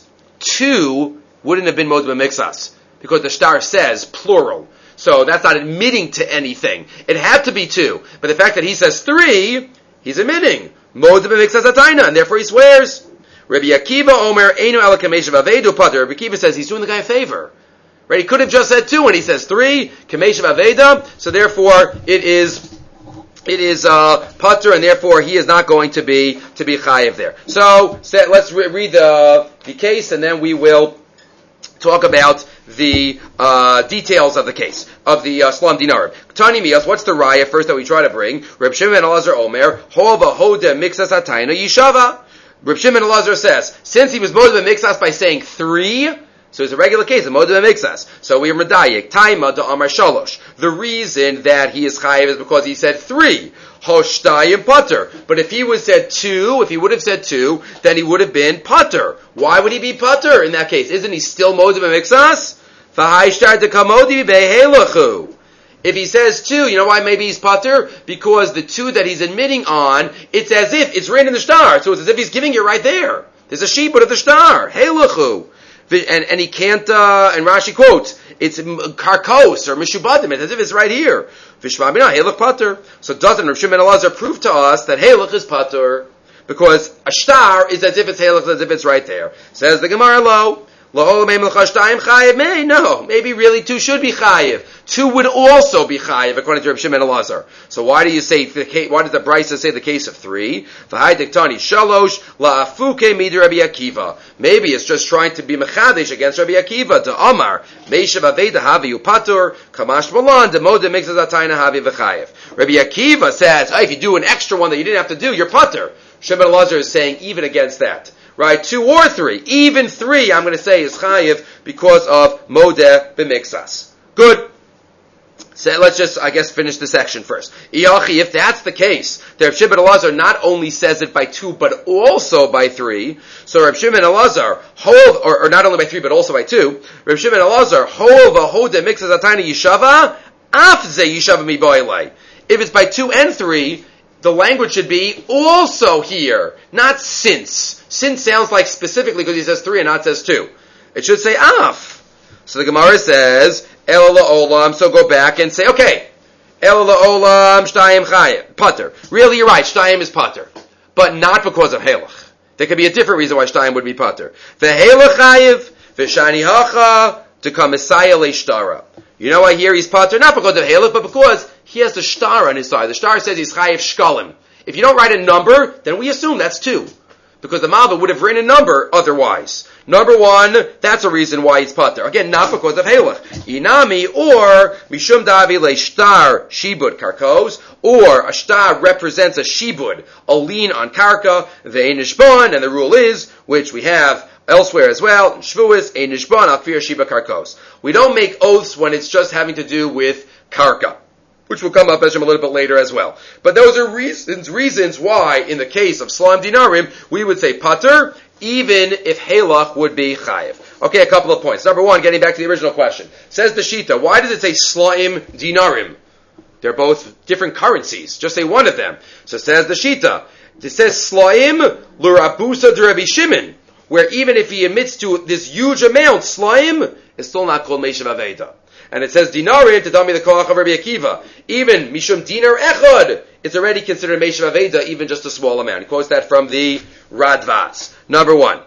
Two wouldn't have been modeh b'mixas, because the star says plural. So that's not admitting to anything. It had to be two. But the fact that he says three, he's admitting. Modeh b'mixas ataina, and therefore he swears. Rabbi Akiva Omer, Einu elakamesh v'avedu pater. Rabbi Akiva says he's doing the guy a favor. Right? He could have just said two, and he says three, Kamesh Aveda, so therefore it is it is uh, Pater, and therefore he is not going to be to be Chayiv there. So, so let's re- read the the case, and then we will talk about the uh, details of the case, of the uh, Slam Dinarim. Tani Mias, what's the raya first that we try to bring? Reb Shimon ben Elazar Omer, Hova Hoda Mixas Atayna Yishava. Reb Shimon ben Elazar says, since he was Moshe ben Mixas by saying three, so it's a regular case of Modeh Mixas. So we are Medayik. Taima da Amar Shalosh. The reason that he is Chayiv is because he said three. Hoshtayim Pater. But if he would said two, if he would have said two, then he would have been Pater. Why would he be Pater in that case? Isn't he still Modeh Mixas? V'haishtar dekamodi behelachu. If he says two, you know why maybe he's Pater? Because the two that he's admitting on, it's as if it's written in the star. So it's as if he's giving it right there. There's a shibud of the star. Helachu. And, and he can't, uh, and Rashi quotes, it's karkos or mishubadim, it's as if it's right here. Vishmamina, Halach Pater. So doesn't Rav Shimon ben Elazar prove to us that Halach is Pater? Because a star is as if it's Halach, as if it's right there. Says the Gemara lo, No, maybe really two should be chayiv. Two would also be chayiv according to Reb Shimon and Elazar. So why do you say the case, why does the Brisa say the case of three? Shalosh la'afuke mid Rabbi Akiva. Maybe it's just trying to be mechadesh against Rabbi Akiva. To Amar meishav aveda havi upatur kamash malan demoda mixes atayna havi v'chayiv. Rabbi Akiva says, oh, if you do an extra one that you didn't have to do, you're patur. Shimon and Elazar is saying even against that. Right, two or three, even three, I'm going to say is chayiv because of modeh b'mixas. Good. So let's just, I guess, finish the section first. Iyachi, if that's the case, the Reb Shimon and Elazar not only says it by two, but also by three. So Reb Shimon and Elazar hold, or, or not only by three, but also by two. Reb Shimon and Elazar hold v'hodeh mixas atayna yishava af ze yishava mi boilei. If it's by two and three, the language should be also here, not since. Since sounds like specifically because he says three and not says two. It should say af. So the Gemara says, El la'olam, so go back and say, okay, El la'olam shtayim chayim, pater. Really, you're right, shtayim is pater. But not because of halach. There could be a different reason why shtayim would be pater. V'halach chayiv, v'shani hacha, to come Messiah le'shtara. You know why here he's pater? Not because of halach, but because he has the shtar on his side. The shtar says he's chayiv shkalim. If you don't write a number, then we assume that's two. Because the Malva would have written a number otherwise. Number one, that's a reason why he's pater. Again, not because of halach. Inami, or mishum davi le shtar shibud karkos, or a shtar represents a shibud, a lien on karka, ve'en nishbon, and the rule is, which we have elsewhere as well, shvuas, ein nishbon, al kfir shiba karkos. We don't make oaths when it's just having to do with karka, which will come up as a little bit later as well. But those are reasons reasons why, in the case of Slaim Dinarim, we would say pater, even if halach would be chayiv. Okay, a couple of points. Number one, getting back to the original question. Says the Shita, why does it say Slaim Dinarim? They're both different currencies. Just say one of them. So says the Shita, it says Slaim Lurabusa de Rabbi Shimon, where even if he admits to this huge amount, Slaim is still not called Meishav Aveda. And it says dinarim to tell me the koach of Rabbi Akiva. Even mishum dinar echad, it's already considered meishav aveda, even just a small amount. He quotes that from the Radvas. Number one.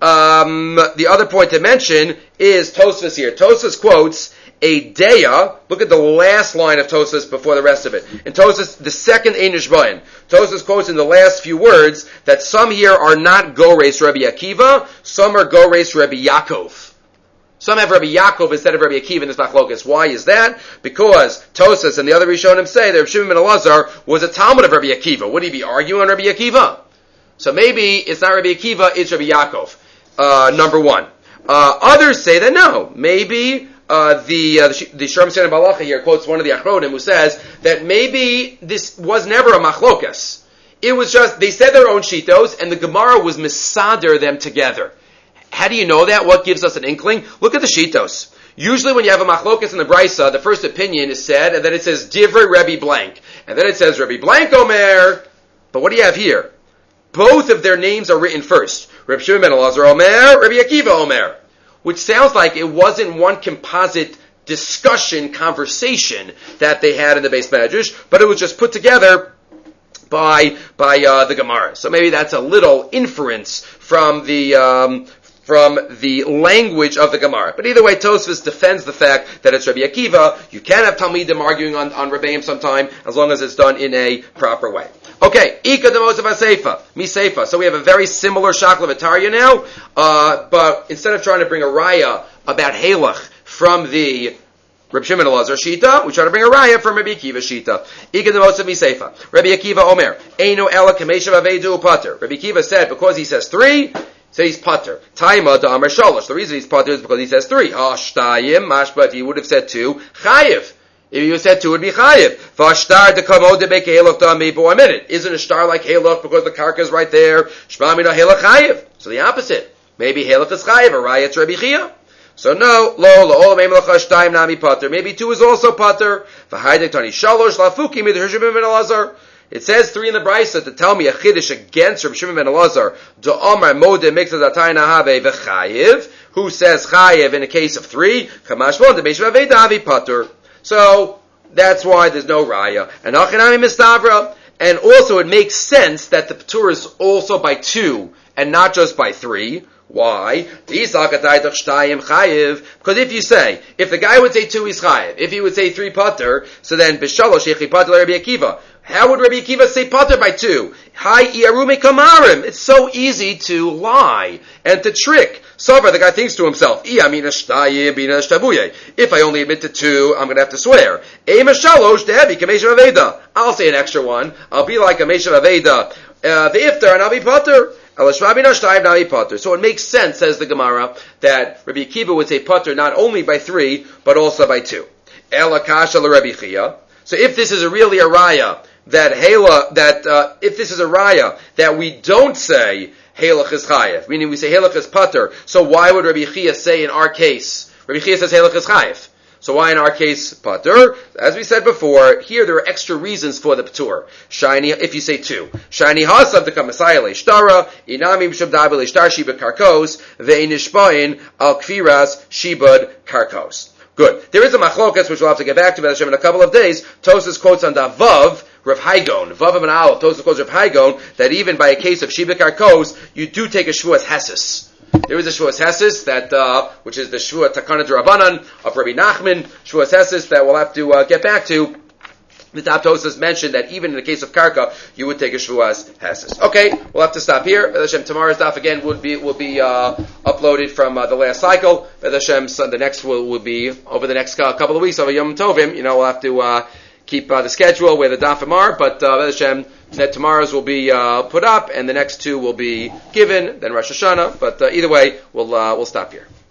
Um, the other point to mention is Tosfos here. Tosfos quotes a deya. Look at the last line of Tosfos before the rest of it. In Tosfos, the second Ein Nishbayin, Tosfos quotes in the last few words that some here are not Gores Rabbi Akiva, some are Gores Rabbi Yaakov. Some have Rabbi Yaakov instead of Rabbi Akiva in this machlokas. Why is that? Because Tosas and the other Rishonim say that Reb Shimon ben Elazar was a Talmud of Rabbi Akiva. Would he be arguing on Rabbi Akiva? So maybe it's not Rabbi Akiva, it's Rabbi Yaakov. Uh, number one. Uh, others say that no. Maybe uh, the uh, the, the Sharm Shan Balacha here quotes one of the Achronim who says that maybe this was never a machlokas. It was just, they said their own shitos and the Gemara was misader them together. How do you know that? What gives us an inkling? Look at the shitos. Usually when you have a machlokas in the Brisa, the first opinion is said, and then it says, Divrei Rebbe blank. And then it says, Rebbe blank Omer. But what do you have here? Both of their names are written first. Reb Shimon ben Elazar Omer, Rebbe Akiva Omer. Which sounds like it wasn't one composite discussion, conversation that they had in the Beis Medrash, but it was just put together by by uh, the Gemara. So maybe that's a little inference from the um, from the language of the Gemara. But either way, Tosfos defends the fact that it's Rabbi Akiva. You can have Talmidim arguing on, on Rebbeim sometime, as long as it's done in a proper way. Okay, Ika Demosav HaSeifa, Mi Seifa. So we have a very similar Shakla V'Tarya now, uh, but instead of trying to bring a raya about Halach from the Reb Shimon Elazar Shita, we try to bring a raya from Rabbi Akiva Shita. Ika Demosav Mi Seifa. Rabbi Akiva Omer, Eino Ela Kameshav Avedu Pater. Rabbi Akiva said, because he says three, so he's pater. Taima da Amar Shalosh. The reason he's pater is because he says three. Hashtayim mashba. If he would have said two, chayiv. If he would have said two, it would be chayiv. Vashtar de kavod de beke halach da me. But one minute, isn't a star like halach because the karka is right there? Shma mina halach chayiv. So the opposite. Maybe halach is chayiv. A rayat Rabbi Chia. So no, lo lo olam eim lecha shtayim nami pater. Maybe two is also pater. V'haydek tani shalosh lafuki mid Reb Shimon ben Elazar. It says three in the Brisa to tell me a chiddush against Reb Shimon ben Elazar. Do Omar Modeh Mixas Atayna Have v'Chayiv. Who says Chayiv in a case of three? Kamashmon de Meishav Aveda Avi Pater. So that's why there's no raya. And Achinami Mistavra. And also it makes sense that the Patur is also by two and not just by three. Why? Because if you say, if the guy would say two, he's chayiv. If he would say three pater, so then b'shalosh yechi pater Rabbi Akiva. How would Rabbi Akiva say pater by two? Hi iarume kamarim. It's so easy to lie and to trick. So far, the guy thinks to himself, if I only admit to two, I'm going to have to swear. I'll say an extra one. I'll be like a Meshav Aveda, uh, the iftar, and I'll be pater. So it makes sense, says the Gemara, that Rabbi Akiva would say pater not only by three, but also by two. So if this is a really a raya, that Hela, that, uh, if this is a raya, that we don't say Halach is chayev, meaning we say Halach is pater, so why would Rabbi Chia say in our case, Rabbi Chia says Halach is chayev? So why in our case pater? As we said before, here there are extra reasons for the patur. Shiny, if you say two. Shiny hasav the kamasaya leishtara, inami b'shabdabi leishtar shibud karkos, ve'inishbain al kfiras shibud karkos. Good. There is a machlokas which we'll have to get back to Hashem in a couple of days. Tosas quotes on the Vav, Rav Haigon, Vav and Aleph. Tosas quotes Rav Haigon that even by a case of shibud karkos, you do take a shvuas hesis. There is a Shvuas Hesis that, uh, which is the Shvuah Takana D'Rabbanan of Rabbi Nachman, Shvuas Hesis that we'll have to uh, get back to. The top Tosas mentioned that even in the case of Karka, you would take a Shvuas Hesis. Okay, we'll have to stop here. Hashem, tomorrow's daf again would be will be uh, uploaded from uh, the last cycle. Hashem, so the next will, will be over the next uh, couple of weeks over Yom Tovim. You know, we'll have to uh, keep uh, the schedule where the dafim are, but uh, Hashem, that tomorrow's will be uh, put up, and the next two will be given, then Rosh Hashanah. But uh, either way, we'll uh, we'll stop here.